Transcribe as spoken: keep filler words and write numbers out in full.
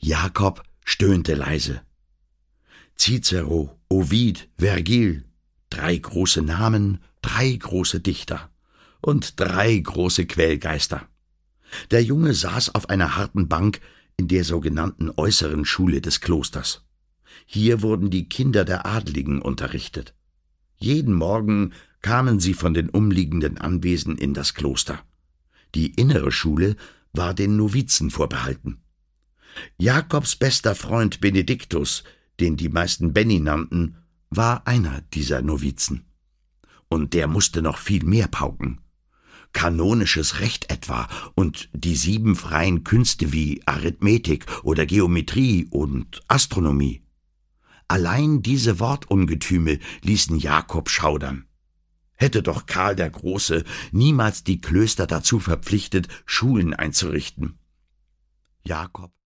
Jakob stöhnte leise. Cicero, Ovid, Vergil, drei große Namen, drei große Dichter und drei große Quellgeister. Der Junge saß auf einer harten Bank in der sogenannten äußeren Schule des Klosters. Hier wurden die Kinder der Adligen unterrichtet. Jeden Morgen kamen sie von den umliegenden Anwesen in das Kloster. Die innere Schule war den Novizen vorbehalten. Jakobs bester Freund Benediktus, den die meisten Benni nannten, war einer dieser Novizen. Und der musste noch viel mehr pauken. Kanonisches Recht etwa und die sieben freien Künste wie Arithmetik oder Geometrie und Astronomie. Allein diese Wortungetüme ließen Jakob schaudern. Hätte doch Karl der Große niemals die Klöster dazu verpflichtet, Schulen einzurichten. Jakob